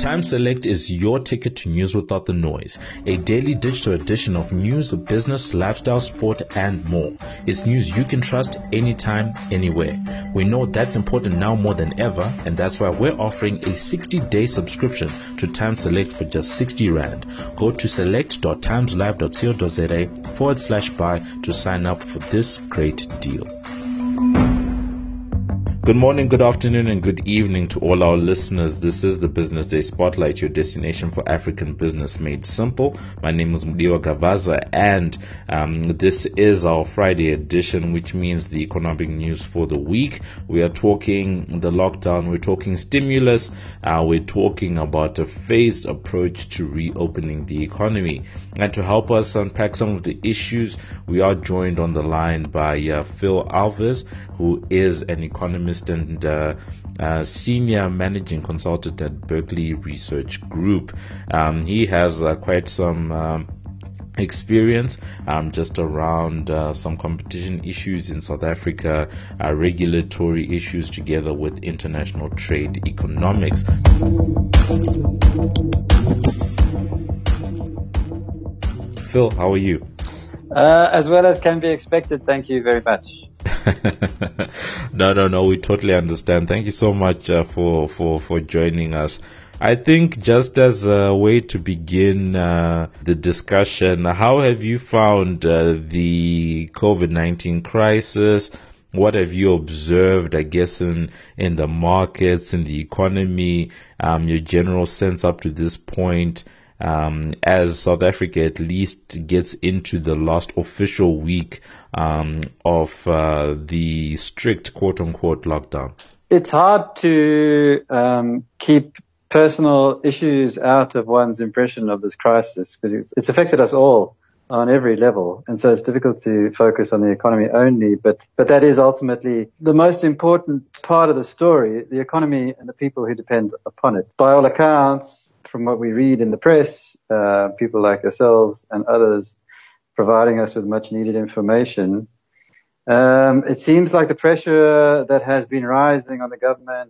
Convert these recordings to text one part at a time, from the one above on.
Time Select is your ticket to news without the noise. A daily digital edition of news, business, lifestyle, sport, and more. It's news you can trust anytime, anywhere. We know that's important now more than ever, and that's why we're offering a 60-day subscription to Time Select for just 60 Rand. Go to select.timeslive.co.za/buy to sign up for this great deal. Good morning, good afternoon, and good evening to all our listeners. This is the Business Day Spotlight, your destination for African business made simple. My name is Mudiwa Gavaza, and this is our Friday edition, which means the economic news for the week. We are talking the lockdown, we're talking stimulus, we're talking about a phased approach to reopening the economy. And to help us unpack some of the issues, we are joined on the line by Phil Alves, who is an economist and senior managing consultant at Berkeley Research Group. He has quite some experience just around some competition issues in South Africa, regulatory issues together with international trade economics. Phil, how are you? As well as can be expected. Thank you very much. No, we totally understand. Thank you so much for joining us. I think just as a way to begin the discussion, how have you found the COVID-19 crisis? What have you observed, I guess, in the markets, in the economy, your general sense up to this point? As South Africa at least gets into the last official week of the strict quote-unquote lockdown? It's hard to keep personal issues out of one's impression of this crisis because it's affected us all on every level, and so it's difficult to focus on the economy only, but that is ultimately the most important part of the story, the economy and the people who depend upon it. By all accounts, from what we read in the press, people like yourselves and others providing us with much needed information, it seems like the pressure that has been rising on the government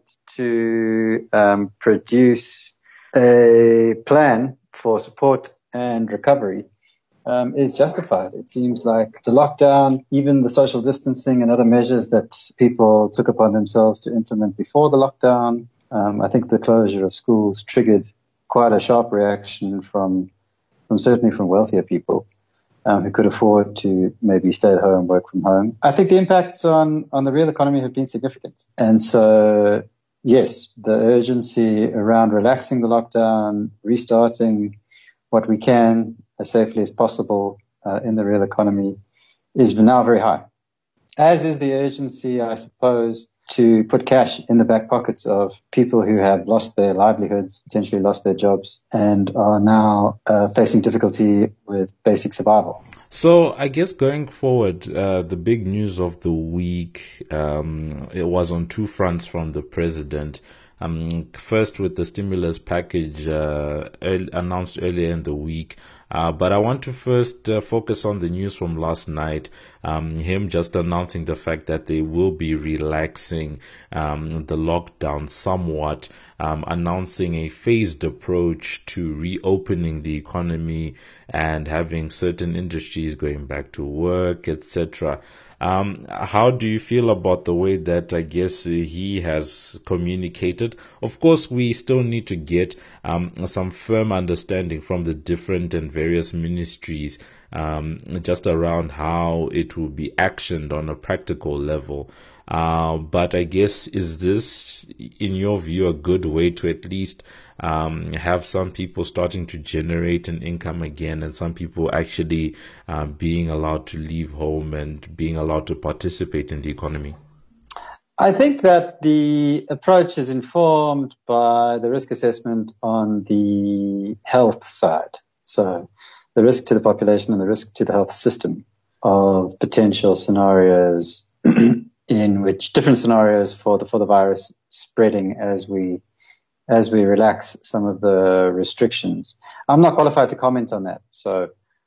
to produce a plan for support and recovery is justified. It seems like the lockdown, even the social distancing and other measures that people took upon themselves to implement before the lockdown, I think the closure of schools triggered quite a sharp reaction from certainly from wealthier people who could afford to maybe stay at home, work from home. I think the impacts on the real economy have been significant. And so, yes, the urgency around relaxing the lockdown, restarting what we can as safely as possible in the real economy is now very high. As is the urgency, I suppose, to put cash in the back pockets of people who have lost their livelihoods, potentially lost their jobs, and are now facing difficulty with basic survival. So I guess going forward, the big news of the week, it was on two fronts from the president. First with the stimulus package announced earlier in the week. But I want to first focus on the news from last night, him just announcing the fact that they will be relaxing the lockdown somewhat, announcing a phased approach to reopening the economy and having certain industries going back to work, etc. How do you feel about the way that, I guess, he has communicated? Of course, we still need to get some firm understanding from the different and various ministries just around how it will be actioned on a practical level. But I guess, is this, in your view, a good way to at least have some people starting to generate an income again and some people actually being allowed to leave home and being allowed to participate in the economy? I think that the approach is informed by the risk assessment on the health side. So the risk to the population and the risk to the health system of potential scenarios in which different scenarios for the virus spreading as we relax some of the restrictions. I'm not qualified to comment on that. So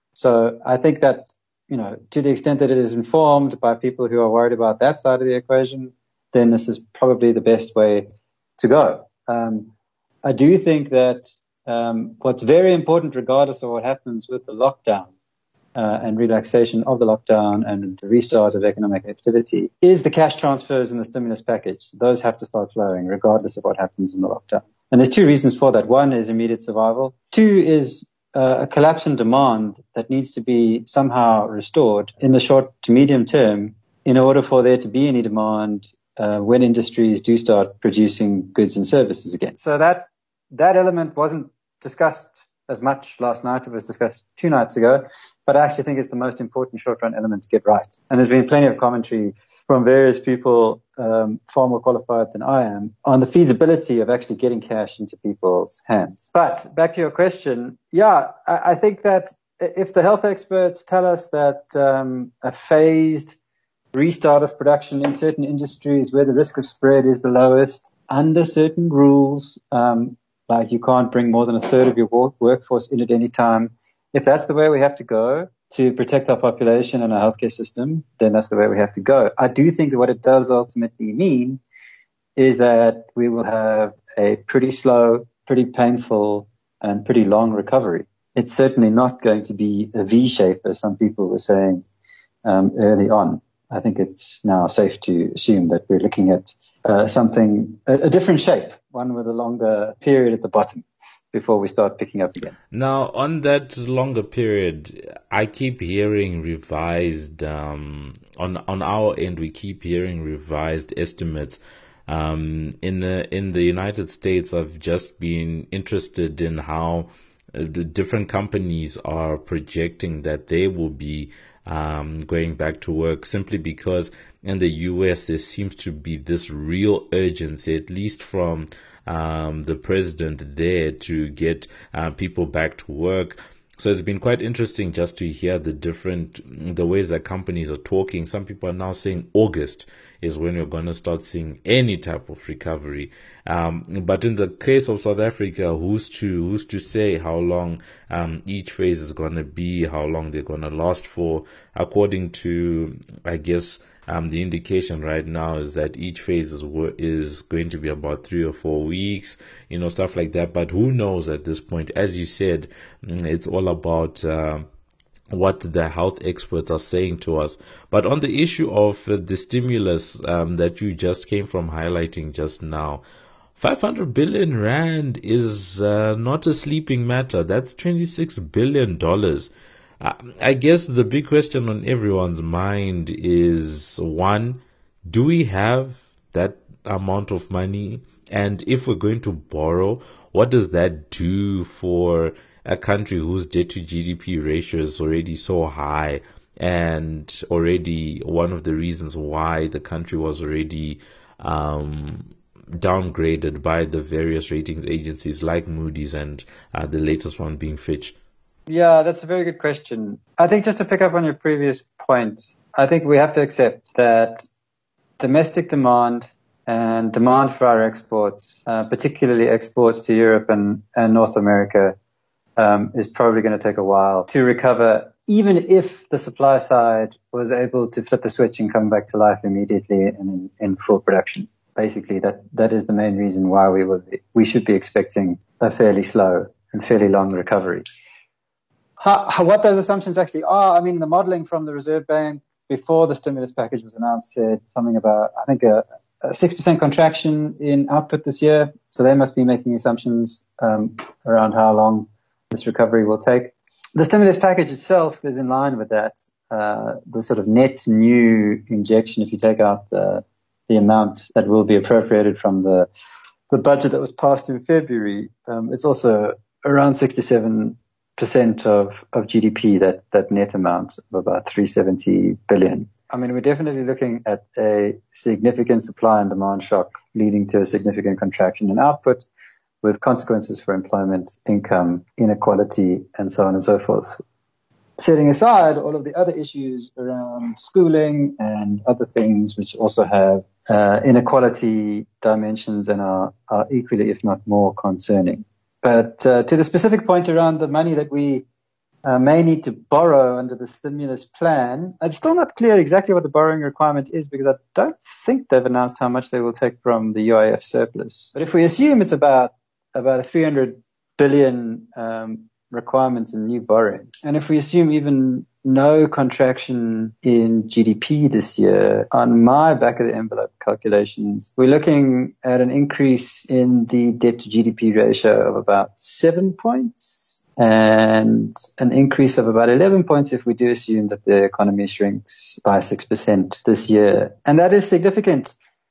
I think that, to the extent that it is informed by people who are worried about that side of the equation, then this is probably the best way to go. I do think that what's very important, regardless of what happens with the lockdown and relaxation of the lockdown and the restart of economic activity, is the cash transfers in the stimulus package. Those have to start flowing, regardless of what happens in the lockdown. And there's two reasons for that. One is immediate survival. Two is a collapse in demand that needs to be somehow restored in the short to medium term in order for there to be any demand when industries do start producing goods and services again. So that element wasn't discussed as much last night. It was discussed 2 nights ago, but I actually think it's the most important short-run element to get right. And there's been plenty of commentary from various people far more qualified than I am on the feasibility of actually getting cash into people's hands. But back to your question, I think that if the health experts tell us that a phased restart of production in certain industries where the risk of spread is the lowest, under certain rules, like you can't bring more than a third of your workforce in at any time, if that's the way we have to go to protect our population and our healthcare system, then that's the way we have to go. I do think that what it does ultimately mean is that we will have a pretty slow, pretty painful, and pretty long recovery. It's certainly not going to be a V shape, as some people were saying early on. I think it's now safe to assume that we're looking at a different shape, one with a longer period at the bottom before we start picking up again. Now, on that longer period, I keep hearing revised, on our end, we keep hearing revised estimates. In the United States, I've just been interested in how the different companies are projecting that they will be going back to work, simply because in the US there seems to be this real urgency, at least from the president there, to get people back to work. So it's been quite interesting just to hear the ways that companies are talking. Some people are now saying August is when we're going to start seeing any type of recovery. But in the case of South Africa, who's to say how long each phase is going to be, how long they're going to last for? According to, I guess, the indication right now is that each phase is going to be about 3 or 4 weeks, stuff like that. But who knows at this point? As you said, it's all about what the health experts are saying to us. But on the issue of the stimulus that you just came from highlighting just now, 500 billion rand is not a sleeping matter. That's $26 billion. I guess the big question on everyone's mind is, one, do we have that amount of money? And if we're going to borrow, what does that do for a country whose debt to GDP ratio is already so high, and already one of the reasons why the country was already downgraded by the various ratings agencies like Moody's and the latest one being Fitch? Yeah, that's a very good question. I think just to pick up on your previous point, I think we have to accept that domestic demand and demand for our exports, particularly exports to Europe and North America, is probably going to take a while to recover, even if the supply side was able to flip a switch and come back to life immediately and in full production. Basically, that is the main reason why we should be expecting a fairly slow and fairly long recovery. What those assumptions actually are, I mean, the modeling from the Reserve Bank before the stimulus package was announced said something about, I think, a 6% contraction in output this year. So they must be making assumptions around how long this recovery will take. The stimulus package itself is in line with that. The sort of net new injection, if you take out the amount that will be appropriated from the budget that was passed in February, it's also around 67% of GDP, that net amount of about 370 billion. I mean, we're definitely looking at a significant supply and demand shock leading to a significant contraction in output, with consequences for employment, income, inequality, and so on and so forth. Setting aside all of the other issues around schooling and other things which also have inequality dimensions and are equally, if not more, concerning. But to the specific point around the money that we may need to borrow under the stimulus plan, it's still not clear exactly what the borrowing requirement is, because I don't think they've announced how much they will take from the UIF surplus. But if we assume it's about about a 300 billion requirement in new borrowing. And if we assume even no contraction in GDP this year, on my back of the envelope calculations, we're looking at an increase in the debt to GDP ratio of about 7 points and an increase of about 11 points if we do assume that the economy shrinks by 6% this year. And that is significant.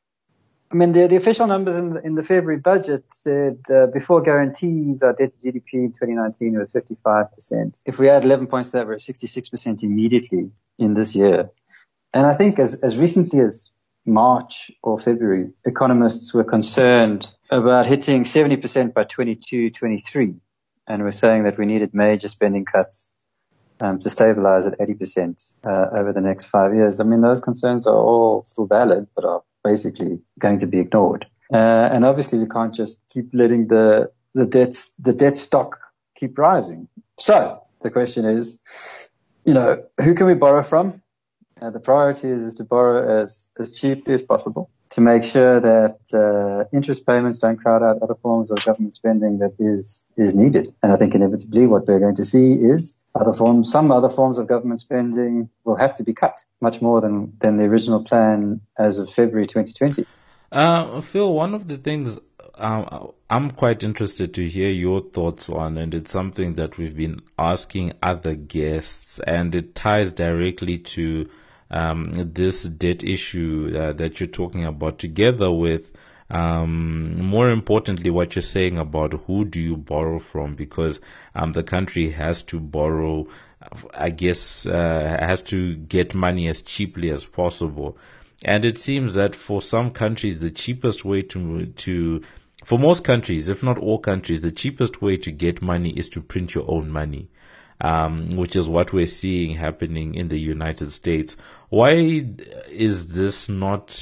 I mean, the official numbers in the February budget said before guarantees, our debt to GDP in 2019 was 55%. If we add 11 points to that, we're at 66% immediately in this year. And I think as recently as March or February, economists were concerned about hitting 70% by 22-23, and were saying that we needed major spending cuts to stabilize at 80% over the next 5 years. I mean, those concerns are all still valid, but are basically going to be ignored. And obviously we can't just keep letting the debt stock keep rising. So the question is, who can we borrow from? The priority is to borrow as cheaply as possible to make sure that interest payments don't crowd out other forms of government spending that is needed. And I think inevitably what we're going to see is some other forms of government spending will have to be cut much more than the original plan as of February 2020. Phil, one of the things I'm quite interested to hear your thoughts on, and it's something that we've been asking other guests, and it ties directly to this debt issue that you're talking about, together with more importantly what you're saying about who do you borrow from, because the country has to borrow, I guess, has to get money as cheaply as possible. And it seems that for some countries, the cheapest way for most countries, if not all countries, the cheapest way to get money is to print your own money. Which is what we're seeing happening in the United States. Why is this not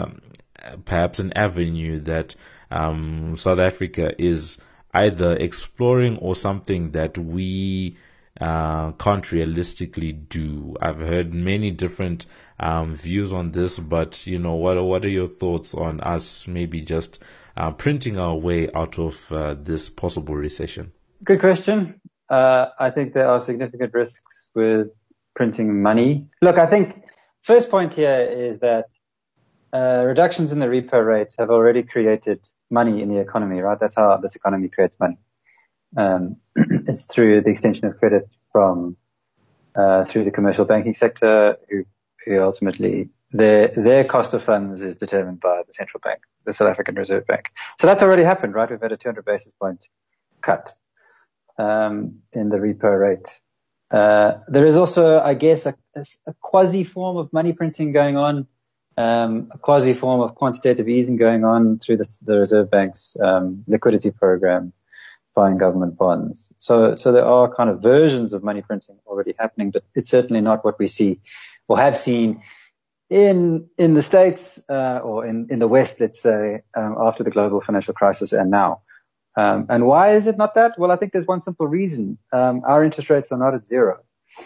perhaps an avenue that South Africa is either exploring or something that we can't realistically do? I've heard many different views on this, but what are your thoughts on us maybe just printing our way out of this possible recession? Good question. I think there are significant risks with printing money. Look, I think first point here is that reductions in the repo rates have already created money in the economy, right? That's how this economy creates money. It's through the extension of credit from through the commercial banking sector, who ultimately their cost of funds is determined by the central bank, the South African Reserve Bank. So that's already happened, right? We've had a 200 basis point cut in the repo rate. There is also, I guess, a quasi form of money printing going on, a quasi form of quantitative easing going on through the Reserve Bank's liquidity program, buying government bonds. So there are kind of versions of money printing already happening, but it's certainly not what we see or have seen in the States or in the West, let's say, after the global financial crisis and now. And why is it not that? Well, I think there's one simple reason. Our interest rates are not at zero.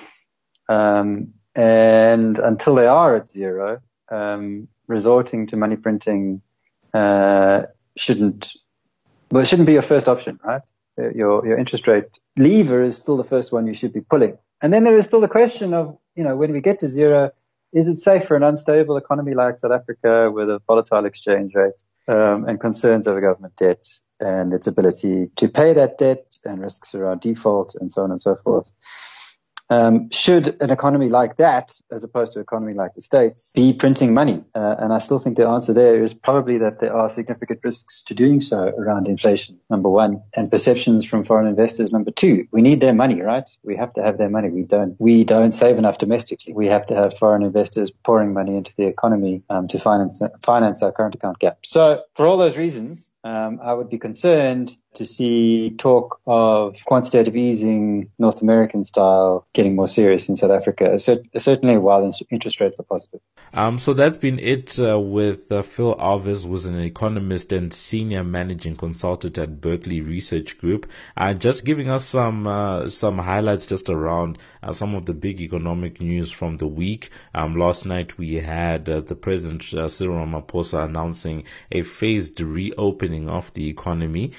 And until they are at zero, resorting to money printing shouldn't be your first option, right? Your interest rate lever is still the first one you should be pulling. And then there is still the question of, when we get to zero, is it safe for an unstable economy like South Africa with a volatile exchange rate and concerns over government debt and its ability to pay that debt and risks around default and so on and so forth? Should an economy like that, as opposed to an economy like the States, be printing money? And I still think the answer there is probably that there are significant risks to doing so around inflation, number one, and perceptions from foreign investors, number two. We need their money, right? We have to have their money. We don't save enough domestically. We have to have foreign investors pouring money into the economy to finance our current account gap. So for all those reasons, I would be concerned to see talk of quantitative easing, North American style, getting more serious in South Africa, certainly while interest rates are positive. So that's been it with Phil Alves, who's an economist and senior managing consultant at Berkeley Research Group, just giving us some highlights just around some of the big economic news from the week. Last night we had the President Cyril Ramaphosa announcing a phased reopening of the economy, and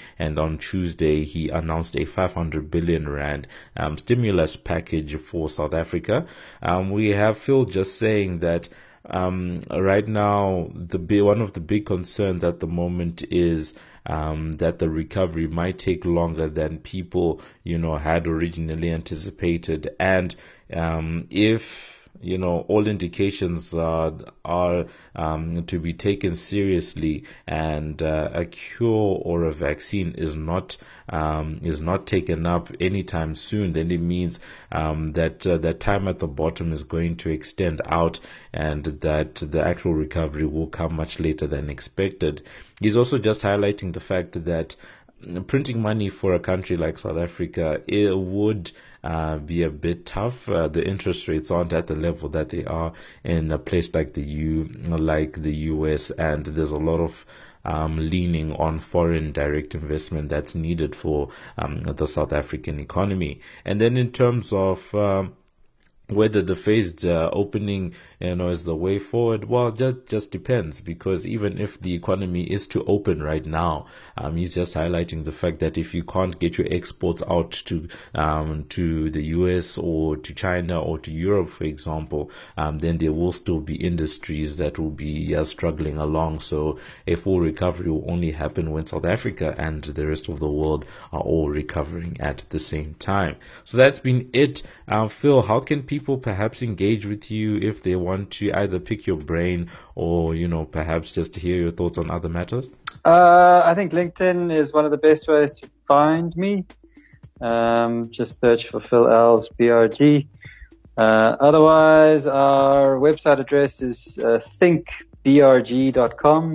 on Tuesday, he announced a 500 billion rand stimulus package for South Africa. We have Phil just saying that right now, one of the big concerns at the moment is that the recovery might take longer than people, had originally anticipated. And if all indications are to be taken seriously, and a cure or a vaccine is not taken up anytime soon, then it means that time at the bottom is going to extend out, and that the actual recovery will come much later than expected. He's also just highlighting the fact that printing money for a country like South Africa, it would be a bit tough. The interest rates aren't at the level that they are in a place like the US, and there's a lot of leaning on foreign direct investment that's needed for the South African economy. And then in terms of whether the phased opening, is the way forward, well, that just depends, because even if the economy is to open right now, he's just highlighting the fact that if you can't get your exports out to the US or to China or to Europe, for example, then there will still be industries that will be struggling along. So a full recovery will only happen when South Africa and the rest of the world are all recovering at the same time. So that's been it. Phil, how can people perhaps engage with you if they want to either pick your brain or, perhaps just to hear your thoughts on other matters? I think LinkedIn is one of the best ways to find me. Just search for Phil Alves, BRG. Otherwise, our website address is thinkbrg.com,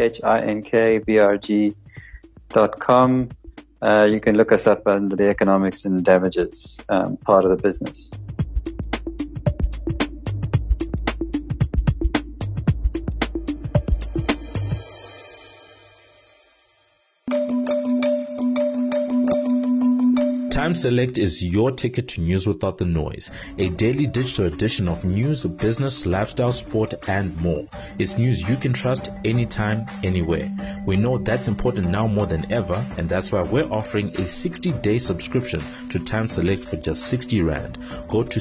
thinkbrg.com. You can look us up under the economics and damages part of the business. Time Select is your ticket to news without the noise. A daily digital edition of news, business, lifestyle, sport, and more. It's news you can trust anytime, anywhere. We know that's important now more than ever, and that's why we're offering a 60-day subscription to Time Select for just 60 Rand. Go to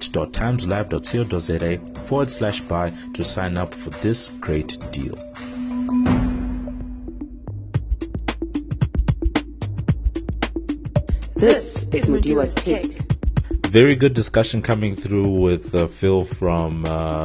select.timeslive.co.za/buy to sign up for this great deal. This is Mudiwa's Take. Very good discussion coming through with Phil from,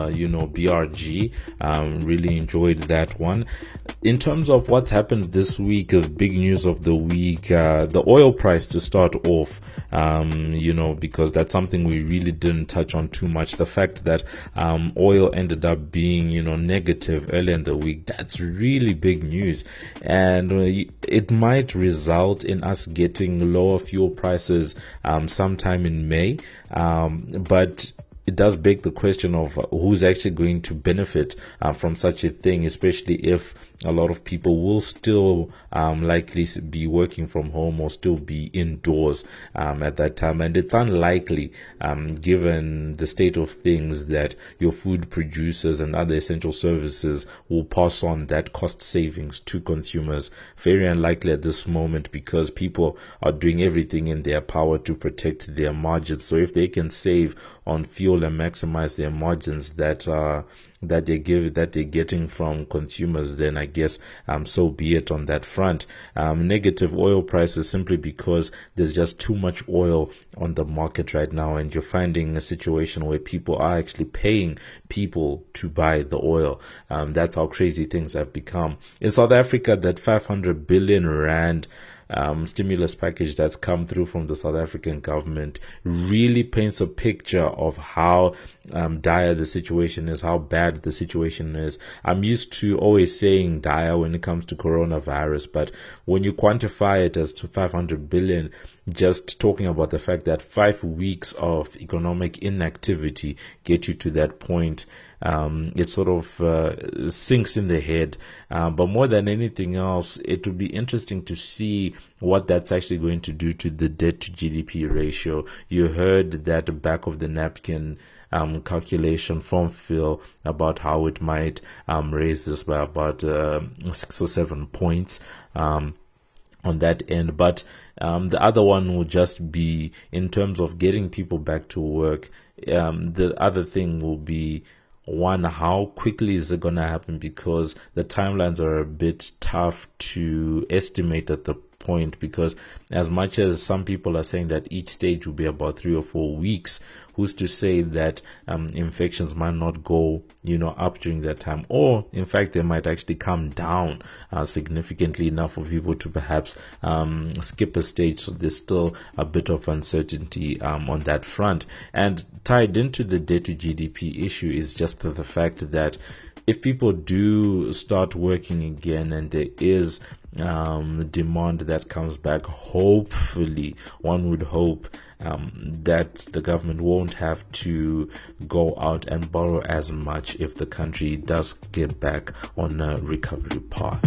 BRG. Really enjoyed that one. In terms of what's happened this week, the big news of the week, the oil price to start off, because that's something we really didn't touch on too much. The fact that oil ended up being, negative earlier in the week, that's really big news. And it might result in us getting lower fuel prices sometime in May. But it does beg the question of who's actually going to benefit from such a thing, especially if a lot of people will still likely be working from home or still be indoors at that time. And it's unlikely, given the state of things, that your food producers and other essential services will pass on that cost savings to consumers. Very unlikely at this moment, because people are doing everything in their power to protect their margins. So if they can save on fuel and maximize their margins that they're getting from consumers, then I guess so be it on that front. Negative oil prices simply because there's just too much oil on the market right now, and you're finding a situation where people are actually paying people to buy the oil. That's how crazy things have become. In South Africa, that 500 billion rand stimulus package that's come through from the South African government really paints a picture of how dire the situation is, how bad the situation is. I'm used to always saying dire when it comes to coronavirus, but when you quantify it as to 500 billion, just talking about the fact that 5 weeks of economic inactivity get you to that point, it sort of sinks in the head. But more than anything else, it would be interesting to see what that's actually going to do to the debt to GDP ratio. You heard that back of the napkin calculation from Phil about how it might raise this by about 6 or 7 points. on that end. But the other one will just be in terms of getting people back to work. The other thing will be, one, how quickly is it going to happen? Because the timelines are a bit tough to estimate at the point, because as much as some people are saying that each stage will be about 3 or 4 weeks, who's to say that infections might not go up during that time, or in fact they might actually come down significantly enough for people to perhaps skip a stage. So there's still a bit of uncertainty on that front. And tied into the debt to GDP issue is just the fact that if people do start working again and there is demand that comes back, hopefully, one would hope that the government won't have to go out and borrow as much if the country does get back on a recovery path.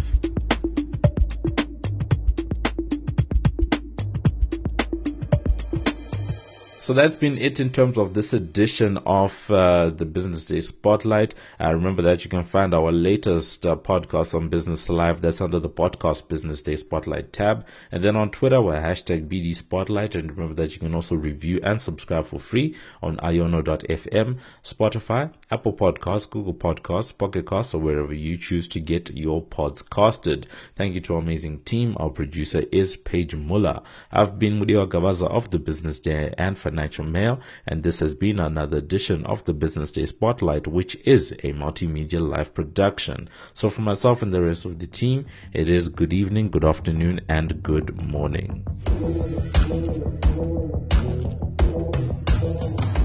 So that's been it in terms of this edition of the Business Day Spotlight. Remember that you can find our latest podcast on Business Live. That's under the podcast Business Day Spotlight tab. And then on Twitter, we're #BD Spotlight. And remember that you can also review and subscribe for free on iono.fm, Spotify, Apple Podcasts, Google Podcasts, Pocket Casts, or wherever you choose to get your pods casted. Thank you to our amazing team. Our producer is Paige Muller. I've been Mudiwa Gavaza of the Business Day and Financial Mail, and this has been another edition of the Business Day Spotlight, which is a multimedia live production. So for myself and the rest of the team, it is good evening, good afternoon, and good morning.